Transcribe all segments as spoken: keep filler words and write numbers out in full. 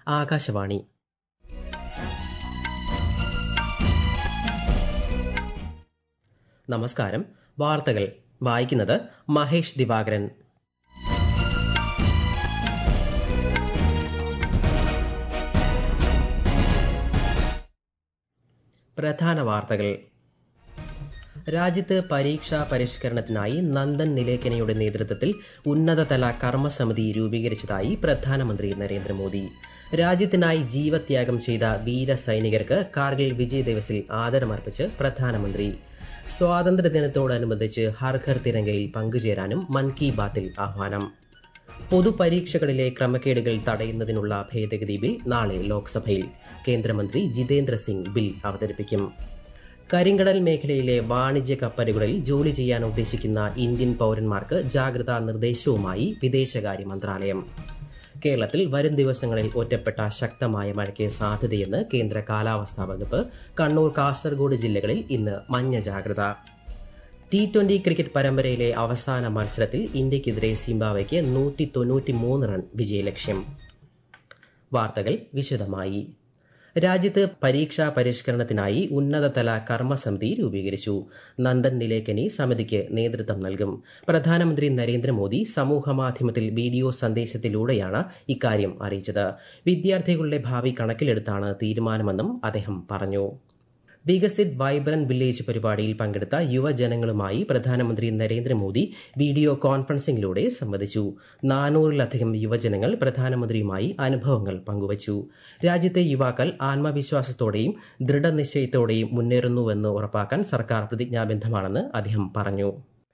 ആകാശവാണി. നമസ്കാരം. വാർത്തകൾ വായിക്കുന്നത് മഹേഷ് ദിവാകരൻ. പ്രധാന വാർത്തകൾ. രാജ്യത്ത് പരീക്ഷാ പരിഷ്കരണത്തിനായി നന്ദൻ നിലേക്കനിയുടെ നേതൃത്വത്തിൽ ഉന്നതതല കർമ്മസമിതി രൂപീകരിച്ചതായി പ്രധാനമന്ത്രി നരേന്ദ്രമോദി. രാജ്യത്തിനായി ജീവത്യാഗം ചെയ്ത വീര സൈനികർക്ക് കാർഗിൽ വിജയ് ദിവസിൽ ആദരമർപ്പിച്ച് പ്രധാനമന്ത്രി. സ്വാതന്ത്ര്യദിനത്തോടനുബന്ധിച്ച് ഹർ ഘർ തിരങ്കയിൽ പങ്കുചേരാനും മൻ കി ബാത്തിൽ ആഹ്വാനം. പൊതുപരീക്ഷകളിലെ ക്രമക്കേടുകൾ തടയുന്നതിനുള്ള ഭേദഗതി ബിൽ നാളെ ലോക്സഭയിൽ. കേന്ദ്രമന്ത്രി ജിതേന്ദ്ര സിംഗ് ബിൽ അവതരിപ്പിക്കും. കരിങ്കടൽ മേഖലയിലെ വാണിജ്യ കപ്പലുകളിൽ ജോലി ചെയ്യാൻ ഉദ്ദേശിക്കുന്ന ഇന്ത്യൻ പൌരന്മാർക്ക് ജാഗ്രതാ നിർദ്ദേശവുമായി വിദേശകാര്യ മന്ത്രാലയം. കേരളത്തിൽ വരും ദിവസങ്ങളിൽ ഒറ്റപ്പെട്ട ശക്തമായ മഴയ്ക്ക് സാധ്യതയെന്ന് കേന്ദ്ര കാലാവസ്ഥാ വകുപ്പ്. കണ്ണൂർ, കാസർഗോഡ് ജില്ലകളിൽ ഇന്ന് മഞ്ഞ ജാഗ്രത. ടി ട്വന്റി ക്രിക്കറ്റ് പരമ്പരയിലെ അവസാന മത്സരത്തിൽ ഇന്ത്യയ്ക്കെതിരെ സിംബാബ്വെയ്ക്ക് നൂറ്റി തൊണ്ണൂറ്റി മൂന്ന് റൺ വിജയലക്ഷ്യം. വാർത്തകൾ വിശദമായി. രാജ്യത്ത് പരീക്ഷാ പരിഷ്കരണത്തിനായി ഉന്നതതല കർമ്മസമിതി രൂപീകരിച്ചു. നന്ദൻ നിലേക്കനി സമിതിക്ക് നേതൃത്വം നൽകും. പ്രധാനമന്ത്രി നരേന്ദ്രമോദി സമൂഹമാധ്യമത്തിൽ വീഡിയോ സന്ദേശത്തിലൂടെയാണ് ഇക്കാര്യം അറിയിച്ചത്. വിദ്യാർത്ഥികളുടെ ഭാവി കണക്കിലെടുത്താണ് തീരുമാനമെന്നും അദ്ദേഹം പറഞ്ഞു. വികസിത് വൈബ്രന്റ് വില്ലേജ് പരിപാടിയിൽ പങ്കെടുത്ത യുവജനങ്ങളുമായി പ്രധാനമന്ത്രി നരേന്ദ്രമോദി വീഡിയോ കോൺഫറൻസിംഗിലൂടെ സംവദിച്ചു. നാനൂറിലധികം യുവജനങ്ങൾ പ്രധാനമന്ത്രിയുമായി അനുഭവങ്ങൾ പങ്കുവച്ചു. രാജ്യത്തെ യുവാക്കൾ ആത്മവിശ്വാസത്തോടെയും ദൃഢനിശ്ചയത്തോടെയും മുന്നേറുന്നുവെന്ന് ഉറപ്പാക്കാൻ സർക്കാർ പ്രതിജ്ഞാബദ്ധമാണെന്ന് അദ്ദേഹം പറഞ്ഞു.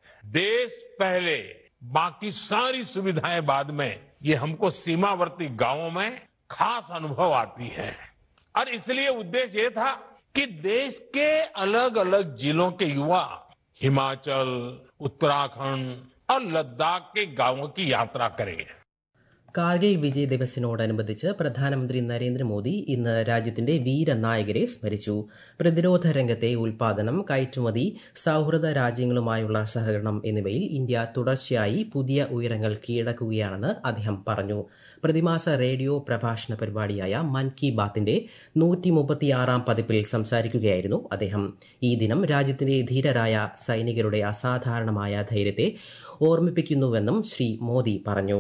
देश पहले बाकी सारी सुविधाएं बाद में, ये हमको सीमावर्ती गांवों में खास अनुभव आती है और इसलिए उद्देश्य ये था कि देश के अलग अलग जिलों के युवा हिमाचल, उत्तराखंड और लद्दाख के गांवों की यात्रा करेंगे. കാർഗിൽ വിജയ് ദിവസിനോടനുബന്ധിച്ച് പ്രധാനമന്ത്രി നരേന്ദ്രമോദി ഇന്ന് രാജ്യത്തിന്റെ വീരനായകരെ സ്മരിച്ചു. പ്രതിരോധ രംഗത്തെ ഉൽപാദനം, കയറ്റുമതി, സൌഹൃദ രാജ്യങ്ങളുമായുള്ള സഹകരണം എന്നിവയിൽ ഇന്ത്യ തുടർച്ചയായി പുതിയ ഉയരങ്ങൾ കീഴടക്കുകയാണെന്ന് അദ്ദേഹം പറഞ്ഞു. പ്രതിമാസ റേഡിയോ പ്രഭാഷണ പരിപാടിയായ മൻ കി ബാത്തിന്റെ നൂറ്റി മുപ്പത്തിയാറാം പതിപ്പിൽ സംസാരിക്കുകയായിരുന്നു അദ്ദേഹം. ഈ ദിനം രാജ്യത്തിന്റെ ധീരരായ സൈനികരുടെ അസാധാരണമായ ധൈര്യത്തെ ഓർമ്മിപ്പിക്കുന്നുവെന്നും ശ്രീ മോദി പറഞ്ഞു.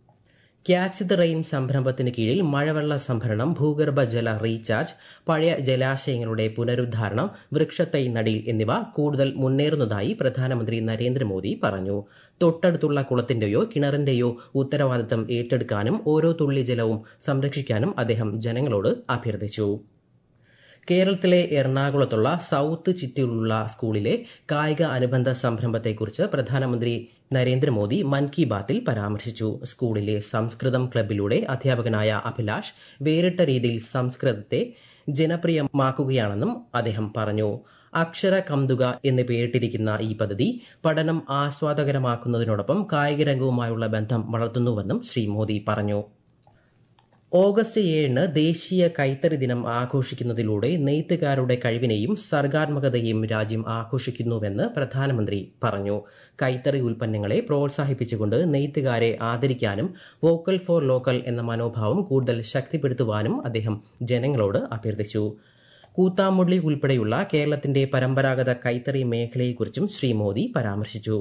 ക്യാച്ച് ദ റെയിൻ സംരംഭത്തിന് കീഴിൽ മഴവെള്ള സംഭരണം, ഭൂഗർഭജല റീചാർജ്, പഴയ ജലാശയങ്ങളുടെ പുനരുദ്ധാരണം, വൃക്ഷത്തൈ നടീൽ എന്നിവ കൂടുതൽ മുന്നേറുന്നതായി പ്രധാനമന്ത്രി നരേന്ദ്രമോദി പറഞ്ഞു. തൊട്ടടുത്തുള്ള കുളത്തിന്റെയോ കിണറിന്റെയോ ഉത്തരവാദിത്തം ഏറ്റെടുക്കാനും ഓരോ തുള്ളി ജലവും സംരക്ഷിക്കാനും അദ്ദേഹം ജനങ്ങളോട് അഭ്യർത്ഥിച്ചു. കേരളത്തിലെ എറണാകുളത്തുള്ള സൌത്ത് ചിറ്റൂരിലുള്ള സ്കൂളിലെ കായിക അനുബന്ധ സംരംഭത്തെക്കുറിച്ച് പ്രധാനമന്ത്രി നരേന്ദ്രമോദി മൻ കി ബാത്തിൽ പരാമർശിച്ചു. സ്കൂളിലെ സംസ്കൃതം ക്ലബിലൂടെ അധ്യാപകനായ അഭിലാഷ് വേറിട്ട രീതിയിൽ സംസ്കൃതത്തെ ജനപ്രിയമാക്കുകയാണെന്നും അദ്ദേഹം പറഞ്ഞു. അക്ഷര കംതുക എന്ന് പേരിട്ടിരിക്കുന്ന ഈ പദ്ധതി പഠനം ആസ്വാദകരമാക്കുന്നതിനോടൊപ്പം കായികരംഗവുമായുള്ള ബന്ധം വളർത്തുന്നുവെന്നും ശ്രീ മോദി പറഞ്ഞു. ഓഗസ്റ്റ് ഏഴിന് ദേശീയ കൈത്തറി ദിനം ആഘോഷിക്കുന്നതിലൂടെ നെയ്ത്തുകാരുടെ കഴിവിനെയും സർഗാത്മകതയെയും രാജ്യം ആഘോഷിക്കുന്നുവെന്ന് പ്രധാനമന്ത്രി പറഞ്ഞു. കൈത്തറി ഉൽപ്പന്നങ്ങളെ പ്രോത്സാഹിപ്പിച്ചുകൊണ്ട് നെയ്ത്തുകാരെ ആദരിക്കാനും വോക്കൽ ഫോർ ലോക്കൽ എന്ന മനോഭാവം കൂടുതൽ ശക്തിപ്പെടുത്തുവാനും അദ്ദേഹം ജനങ്ങളോട് അഭ്യർത്ഥിച്ചു. കൂത്താമുള്ളി ഉൾപ്പെടെയുള്ള കേരളത്തിന്റെ പരമ്പരാഗത കൈത്തറി മേഖലയെക്കുറിച്ചും ശ്രീ മോദി പരാമർശിച്ചു.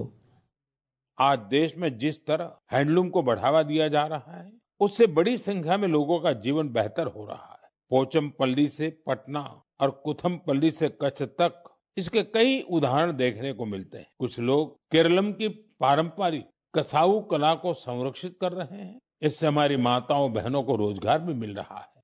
आज देश में जिस तरह हैंडलूम को बढ़ावा दिया जा रहा है, उससे बड़ी संख्या में लोगों का जीवन बेहतर हो रहा है. पोचमपल्ली से पटना और कुथमपल्ली से कच्छ तक इसके कई उदाहरण देखने को मिलते हैं. कुछ लोग केरलम की पारंपरिक कसाऊ कला को संरक्षित कर रहे हैं. इससे हमारी माताओं बहनों को रोजगार भी मिल रहा है.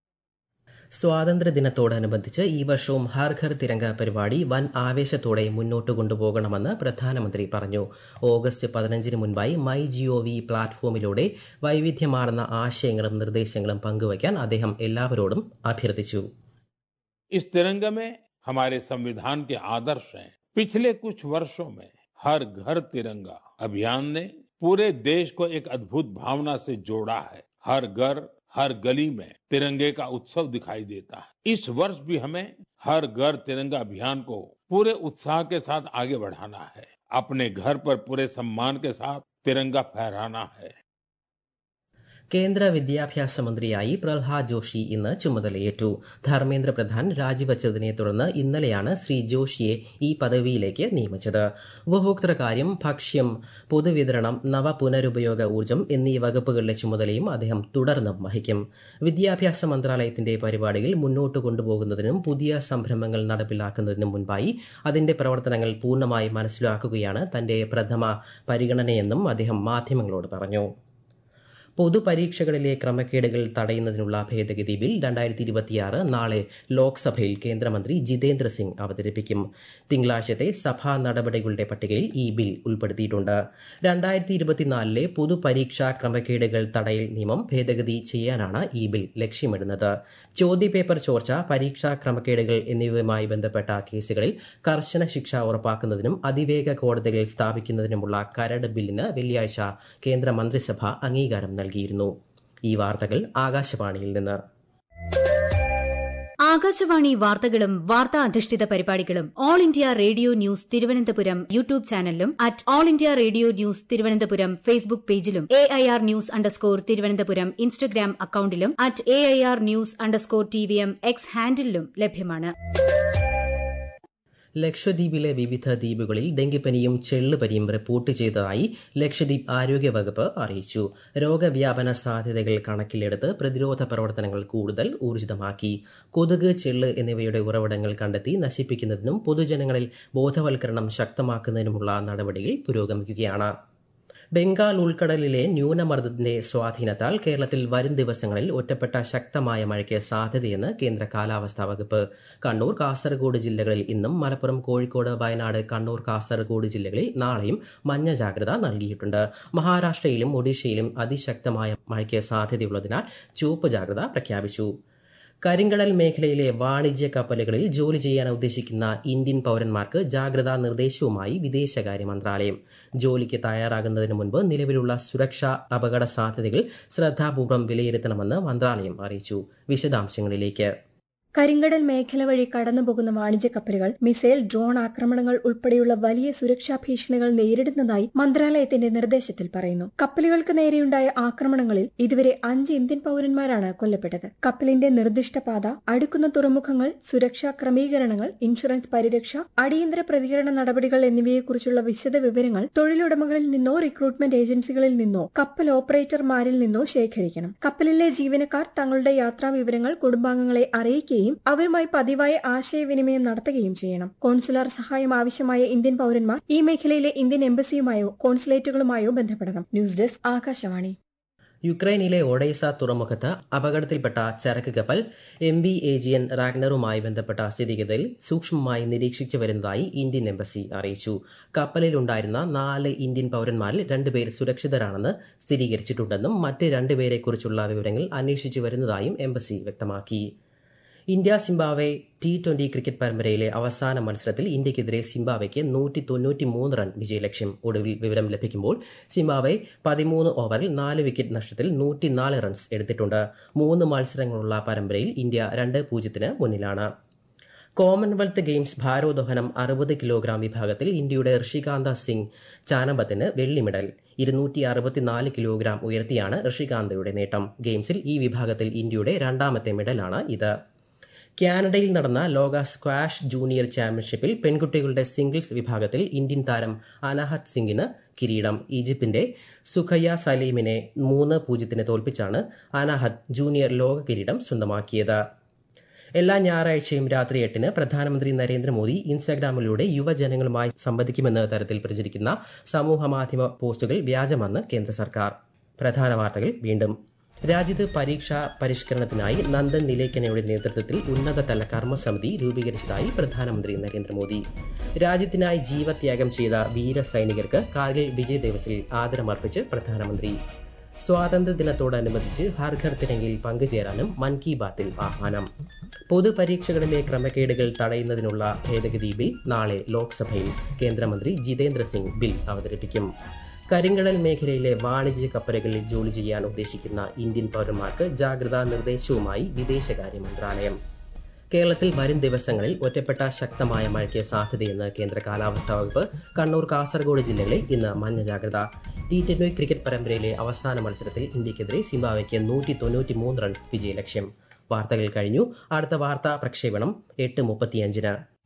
സ്വാതന്ത്ര്യദിനത്തോടനുബന്ധിച്ച് ഈ വർഷവും ഹർ ഘർ തിരങ്ക പരിപാടി വൻ ആവേശത്തോടെ മുന്നോട്ട് കൊണ്ടുപോകണമെന്ന് പ്രധാനമന്ത്രി പറഞ്ഞു. ഓഗസ്റ്റ് പതിനഞ്ചിന് മുൻപായി മൈ ജിഒവി പ്ലാറ്റ്ഫോമിലൂടെ വൈവിധ്യമാർന്ന ആശയങ്ങളും നിർദ്ദേശങ്ങളും പങ്കുവയ്ക്കാൻ അദ്ദേഹം എല്ലാവരോടും അഭ്യർത്ഥിച്ചു. इस तिरंगे में हमारे संविधान के आदर्श हैं. पिछले कुछ वर्षों में हर घर तिरंगा अभियान ने पूरे देश को एक अद्भुत भावना से जोड़ा है. हर घर हर गली में तिरंगे का उत्सव दिखाई देता है. इस वर्ष भी हमें हर घर तिरंगा अभियान को पूरे उत्साह के साथ आगे बढ़ाना है. अपने घर पर पूरे सम्मान के साथ तिरंगा फहराना है. കേന്ദ്ര വിദ്യാഭ്യാസ മന്ത്രിയായി പ്രഹ്ലാദ് ജോഷി ഇന്ന് ചുമതലയേറ്റു. ധർമ്മേന്ദ്ര പ്രധാൻ രാജിവച്ചതിനെ തുടർന്ന് ഇന്നലെയാണ് ശ്രീ ജോഷിയെ ഈ പദവിയിലേക്ക് നിയമിച്ചത്. ഉപഭോക്തൃകാര്യം, ഭക്ഷ്യം, പൊതുവിതരണം, നവ പുനരുപയോഗ ഊർജ്ജം എന്നീ വകുപ്പുകളിലെ ചുമതലയും അദ്ദേഹം തുടർന്നും വഹിക്കും. വിദ്യാഭ്യാസ മന്ത്രാലയത്തിന്റെ പരിപാടികൾ മുന്നോട്ട് കൊണ്ടുപോകുന്നതിനും പുതിയ സംരംഭങ്ങൾ നടപ്പിലാക്കുന്നതിനും മുൻപായി അതിന്റെ പ്രവർത്തനങ്ങൾ പൂർണ്ണമായി മനസ്സിലാക്കുകയാണ് തന്റെ പ്രഥമ പരിഗണനയെന്നും അദ്ദേഹം മാധ്യമങ്ങളോട് പറഞ്ഞു. പൊതുപരീക്ഷകളിലെ ക്രമക്കേടുകൾ തടയുന്നതിനുള്ള ഭേദഗതി ബിൽ രണ്ടായിരത്തി ഇരുപത്തിയാറ് നാളെ ലോക്സഭയിൽ കേന്ദ്രമന്ത്രി ജിതേന്ദ്ര സിംഗ് അവതരിപ്പിക്കും. തിങ്കളാഴ്ചത്തെ സഭാ നടപടികളുടെ പട്ടികയിൽ ഈ ബിൽ ഉൾപ്പെടുത്തിയിട്ടുണ്ട്. രണ്ടായിരത്തി ഇരുപത്തിനാലിലെ പൊതുപരീക്ഷാ ക്രമക്കേടുകൾ തടയൽ നിയമം ഭേദഗതി ചെയ്യാനാണ് ഈ ബിൽ ലക്ഷ്യമിടുന്നത്. ചോദ്യപേപ്പർ ചോർച്ച, പരീക്ഷാ ക്രമക്കേടുകൾ എന്നിവയുമായി ബന്ധപ്പെട്ട കേസുകളിൽ കർശന ശിക്ഷ ഉറപ്പാക്കുന്നതിനും അതിവേഗ കോടതികൾ സ്ഥാപിക്കുന്നതിനുമുള്ള കരട് ബില്ലിന് വെള്ളിയാഴ്ച കേന്ദ്ര മന്ത്രിസഭ അംഗീകാരം നൽകി. ഈ വാർത്തകൾ ആകാശവാണിയിൽ നിന്ന്. ആകാശവാണി വാർത്തകളും വാർത്താ അധിഷ്ഠിത പരിപാടികളും All India Radio News Thiruvananthapuram YouTube ചാനലിലും at All India Radio News Thiruvananthapuram Facebook പേജിലും A I R news underscore Thiruvananthapuram Instagram അക്കൌണ്ടിലും at A I R news underscore T V M X ഹാൻഡിലും ലഭ്യമാണ്. ലക്ഷദ്വീപിലെ വിവിധ ദ്വീപുകളിൽ ഡെങ്കിപ്പനിയും ചെള്ളുപനിയും റിപ്പോർട്ട് ചെയ്തതായി ലക്ഷദ്വീപ് ആരോഗ്യവകുപ്പ് അറിയിച്ചു. രോഗവ്യാപന സാധ്യതകൾ കണക്കിലെടുത്ത് പ്രതിരോധ പ്രവർത്തനങ്ങൾ കൂടുതൽ ഊർജിതമാക്കി. കൊതുക്, ചെള്ള് എന്നിവയുടെ ഉറവിടങ്ങൾ കണ്ടെത്തി നശിപ്പിക്കുന്നതിനും പൊതുജനങ്ങളിൽ ബോധവൽക്കരണം ശക്തമാക്കുന്നതിനുമുള്ള നടപടികൾ പുരോഗമിക്കുകയാണ്. ബംഗാൾ ഉൾക്കടലിലെ ന്യൂനമർദ്ദത്തിന്റെ സ്വാധീനത്താൽ കേരളത്തിൽ വരും ദിവസങ്ങളിൽ ഒറ്റപ്പെട്ട ശക്തമായ മഴയ്ക്ക് സാധ്യതയെന്ന് കേന്ദ്ര കാലാവസ്ഥാ വകുപ്പ്. കണ്ണൂർ, കാസർഗോഡ് ജില്ലകളിൽ ഇന്നും, മലപ്പുറം, കോഴിക്കോട്, വയനാട്, കണ്ണൂർ, കാസർഗോഡ് ജില്ലകളിൽ നാളെയും മഞ്ഞ ജാഗ്രത നൽകിയിട്ടുണ്ട്. മഹാരാഷ്ട്രയിലും ഒഡീഷയിലും അതിശക്തമായ മഴയ്ക്ക് സാധ്യതയുള്ളതിനാൽ ചുവപ്പ് ജാഗ്രത പ്രഖ്യാപിച്ചു. കരിങ്കടൽ മേഖലയിലെ വാണിജ്യ കപ്പലുകളിൽ ജോലി ചെയ്യാൻ ഉദ്ദേശിക്കുന്ന ഇന്ത്യൻ പൌരന്മാർക്ക് ജാഗ്രതാ നിർദ്ദേശവുമായി വിദേശകാര്യ മന്ത്രാലയം. ജോലിക്ക് തയ്യാറാകുന്നതിന് മുൻപ് നിലവിലുള്ള സുരക്ഷാ അപകട സാധ്യതകൾ ശ്രദ്ധാപൂർവ്വം വിലയിരുത്തണമെന്ന് മന്ത്രാലയം അറിയിച്ചു. വിശദാംശങ്ങളിലേക്ക്. കരിങ്കടൽ മേഖല വഴി കടന്നുപോകുന്ന വാണിജ്യ കപ്പലുകൾ മിസൈൽ, ഡ്രോൺ ആക്രമണങ്ങൾ ഉൾപ്പെടെയുള്ള വലിയ സുരക്ഷാ ഭീഷണികൾ നേരിടുന്നതായി മന്ത്രാലയത്തിന്റെ നിർദ്ദേശത്തിൽ പറയുന്നു. കപ്പലുകൾക്ക് നേരെയുണ്ടായ ആക്രമണങ്ങളിൽ ഇതുവരെ അഞ്ച് ഇന്ത്യൻ പൌരന്മാരാണ് കൊല്ലപ്പെട്ടത്. കപ്പലിന്റെ നിർദ്ദിഷ്ട പാത, അടുക്കുന്ന തുറമുഖങ്ങൾ, സുരക്ഷാ ക്രമീകരണങ്ങൾ, ഇൻഷുറൻസ് പരിരക്ഷ, അടിയന്തര പ്രതികരണ നടപടികൾ എന്നിവയെക്കുറിച്ചുള്ള വിശദ വിവരങ്ങൾ തൊഴിലുടമകളിൽ നിന്നോ റിക്രൂട്ട്മെന്റ് ഏജൻസികളിൽ നിന്നോ കപ്പൽ ഓപ്പറേറ്റർമാരിൽ നിന്നോ ശേഖരിക്കണം. കപ്പലിലെ ജീവനക്കാർ തങ്ങളുടെ യാത്രാ വിവരങ്ങൾ കുടുംബാംഗങ്ങളെ അറിയിക്കുകയും അവരുമായി പതിവായ ആശയവിനിമയം നടത്തുകയും ചെയ്യണം. കോൺസുലാർ സഹായം ആവശ്യമായ ഇന്ത്യൻ പൌരന്മാർ ഈ മേഖലയിലെ ഇന്ത്യൻ എംബസിയുമായോ കോൺസുലേറ്റുകളുമായോ ബന്ധപ്പെടണം. News desk Akashvani. യുക്രൈനിലെ ഒഡേസ തുറമുഖത്ത് അപകടത്തിൽപ്പെട്ട ചരക്ക് കപ്പൽ എം വി ഏജിയൻ റാഗ്നറുമായി ബന്ധപ്പെട്ട സ്ഥിതിഗതിയിൽ സൂക്ഷ്മമായി നിരീക്ഷിച്ചു വരുന്നതായി ഇന്ത്യൻ എംബസി അറിയിച്ചു. കപ്പലിലുണ്ടായിരുന്ന നാല് ഇന്ത്യൻ പൌരന്മാരിൽ രണ്ടുപേർ സുരക്ഷിതരാണെന്ന് സ്ഥിരീകരിച്ചിട്ടുണ്ടെന്നും മറ്റ് രണ്ടുപേരെക്കുറിച്ചുള്ള വിവരങ്ങൾ അന്വേഷിച്ചു വരുന്നതായും എംബസി വ്യക്തമാക്കി. India Zimbabwe T twenty cricket പരമ്പരയിലെ അവസാന മത്സരത്തിൽ ഇന്ത്യക്കെതിരെ സിംബാബ്വെക്ക് നൂറ്റി തൊണ്ണൂറ്റി മൂന്ന് റൺ വിജയലക്ഷ്യം. ഒടുവിൽ വിവരം ലഭിക്കുമ്പോൾ സിംബാബ്വെ പതിമൂന്ന് ഓവറിൽ നാല് വിക്കറ്റ് നഷ്ടത്തിൽ നൂറ്റിനാല് റൺസ് എടുത്തിട്ടുണ്ട്. മൂന്ന് മത്സരങ്ങളുള്ള പരമ്പരയിൽ ഇന്ത്യ രണ്ട് പൂജ്യത്തിന് മുന്നിലാണ്. കോമൺവെൽത്ത് ഗെയിംസ് ഭാരോദ്വഹനം അറുപത് കിലോഗ്രാം വിഭാഗത്തിൽ ഇന്ത്യയുടെ ഋഷികാന്ത സിംഗ് ചാനബത്തിന് വെള്ളി മെഡൽ. ഇരുന്നൂറ്റി അറുപത്തിനാല് കിലോഗ്രാം ഉയർത്തിയാണ് ഋഷികാന്തയുടെ നേട്ടം. ഗെയിംസിൽ ഈ വിഭാഗത്തിൽ ഇന്ത്യയുടെ രണ്ടാമത്തെ മെഡലാണ് ഇത്. കാനഡയിൽ നടന്ന ലോക സ്ക്വാഷ് ജൂനിയർ ചാമ്പ്യൻഷിപ്പിൽ പെൺകുട്ടികളുടെ സിംഗിൾസ് വിഭാഗത്തിൽ ഇന്ത്യൻ താരം അനാഹത് സിംഗിന് കിരീടം. ഈജിപ്തിന്റെ സുഖയ്യ സലീമിനെ മൂന്ന് പൂജ്യത്തിന് തോൽപ്പിച്ചാണ് അനാഹത് ജൂനിയർ ലോക കിരീടം സ്വന്തമാക്കിയത്. എല്ലാ ഞായറാഴ്ചയും രാത്രി എട്ടിന് പ്രധാനമന്ത്രി നരേന്ദ്രമോദി ഇൻസ്റ്റാഗ്രാമിലൂടെ യുവജനങ്ങളുമായി സംവദിക്കുമെന്ന തരത്തിൽ പ്രചരിക്കുന്ന സമൂഹമാധ്യമ പോസ്റ്റുകൾ വ്യാജമെന്ന് കേന്ദ്ര സർക്കാർ. പ്രധാന വാർത്തകൾ വീണ്ടും. രാജ്യത്ത് പരീക്ഷാ പരിഷ്കരണത്തിനായി നന്ദൻ നിലേക്കനയുടെ നേതൃത്വത്തിൽ ഉന്നതതല കർമ്മസമിതി രൂപീകരിച്ചതായി പ്രധാനമന്ത്രി നരേന്ദ്രമോദി. രാജ്യത്തിനായി ജീവത്യാഗം ചെയ്ത വീര സൈനികർക്ക് കാർഗിൽ വിജയ് ദിവസിൽ ആദരമർപ്പിച്ച് പ്രധാനമന്ത്രി. സ്വാതന്ത്ര്യദിനത്തോടനുബന്ധിച്ച് ഹർ ഘർ തിരങ്കിൽ പങ്കുചേരാനും മൻ കി ബാത്തിൽ ആഹ്വാനം. പൊതുപരീക്ഷകളിലെ ക്രമക്കേടുകൾ തടയുന്നതിനുള്ള ഭേദഗതി ബിൽ നാളെ ലോക്സഭയിൽ. കേന്ദ്രമന്ത്രി ജിതേന്ദ്ര സിംഗ് ബിൽ അവതരിപ്പിക്കും. കരിങ്കടൽ മേഖലയിലെ വാണിജ്യ കപ്പലുകളിൽ ജോലി ചെയ്യാൻ ഉദ്ദേശിക്കുന്ന ഇന്ത്യൻ പൌരന്മാർക്ക് ജാഗ്രതാ നിർദ്ദേശവുമായി വിദേശകാര്യ മന്ത്രാലയം. കേരളത്തിൽ വരും ദിവസങ്ങളിൽ ഒറ്റപ്പെട്ട ശക്തമായ മഴയ്ക്ക് സാധ്യതയെന്ന് കേന്ദ്ര കാലാവസ്ഥാ വകുപ്പ്. കണ്ണൂർ, കാസർഗോഡ് ജില്ലകളിൽ ഇന്ന് മഞ്ഞ ജാഗ്രത. ടി ട്വന്റി ക്രിക്കറ്റ് പരമ്പരയിലെ അവസാന മത്സരത്തിൽ ഇന്ത്യക്കെതിരെ സിംബാബ്വെക്ക് നൂറ്റി തൊണ്ണൂറ്റി മൂന്ന് റൺസ് വിജയലക്ഷ്യം. വാർത്തകൾ കഴിഞ്ഞു. അടുത്ത വാർത്താ പ്രക്ഷേപണം എട്ട് മുപ്പത്തിയഞ്ചിന്.